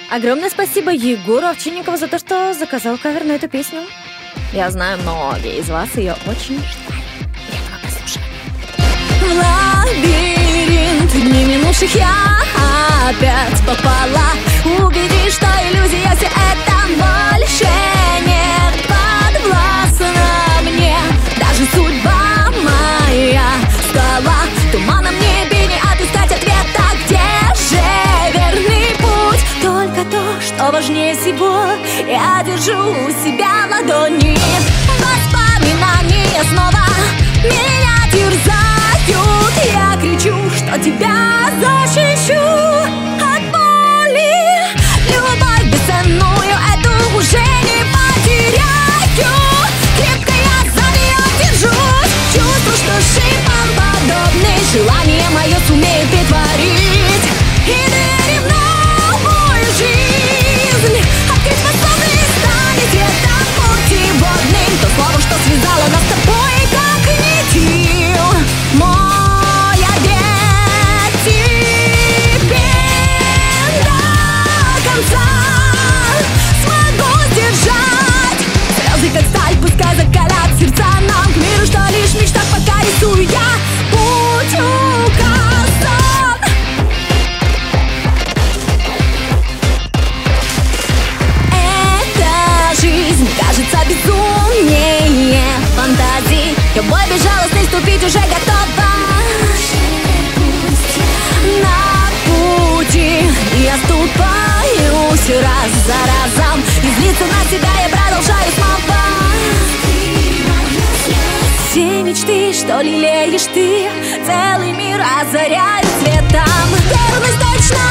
Огромное спасибо Егору Овчинникову за то, что заказал кавер на эту песню. Я знаю, многие из вас ее очень ждали. Приятного прослушивания. Лабиринт дней минувших я опять попала. Убедись, что иллюзия все это больше не подвластна мне. Даже судьба моя стала туманом, небе не отыскать ответа. Где же верный путь? Только то, что важнее всего, я держу у себя в ладони. Воспоминания снова меня терзают. Я кричу, что тебя защищу от боли. Любовь бесценную эту уже не потеряю. Крепко я за нее держусь. Чувствую, что шипом подобный желание мое сумеет притворить. И двери в новую жизнь открыть способный станет светом путеводным. То слово, что связало нас с тобой, как нитью. Мой обет тебе до конца смогу сдержать. Слезы, как сталь, пускай закалят сердца нам к миру, что лишь в мечтах пока рисую я. Путь указан. Эта жизнь кажется безумнее фантазий. Любой безжалостный ступить уже готова. На пути я ступаюсь раз за разом, и злиться на себя я продолжаю снова. Все мечты, что лелеешь ты, целый мир озаряют светом. Верность точно,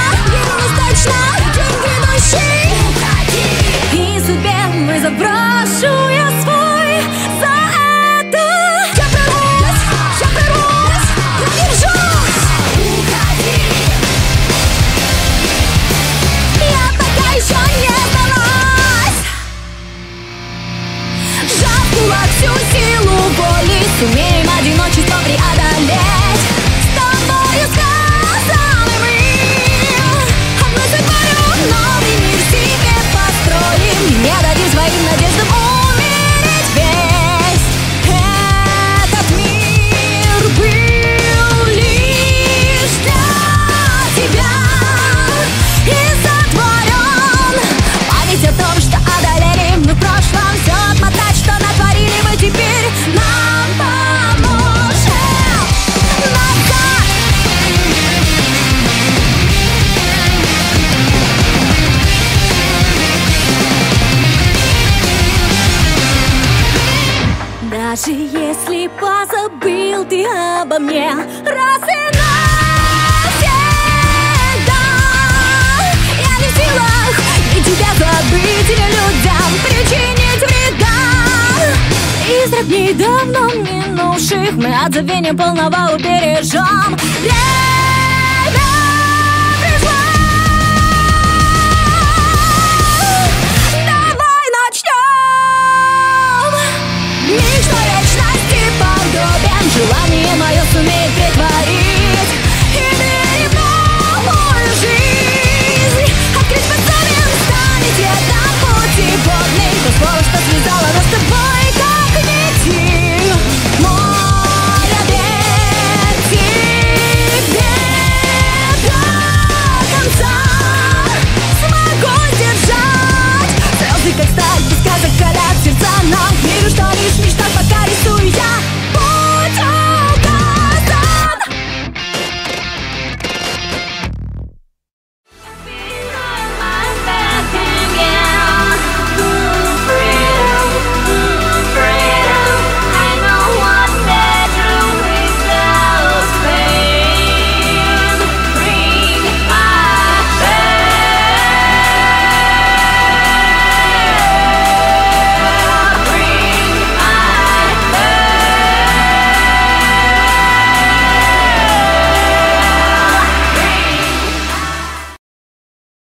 день грядущий. И судьбе вызов брошу я свой. За это я прорвусь, я держусь. Я пока еще не сдалась. Сжав в кулак всю силу воли, сумеем одиночество преодолеть. С тобою сказанным им одной судьбою новый мир себе построим. Не дадим своим надеждам умереть весь. Этот мир был лишь для тебя и сотворен. Память о том, что одолели мы в прошлом, все отмотать, что натворили мы теперь, нам поможет назад. Даже если позабыл ты обо мне раз и навсегда, я не в силах ни тебя забыть, ни людям причинить вреда. Из дней давно минувших мы от забвения полного убережем. Время пришло. Давай начнем. Мечта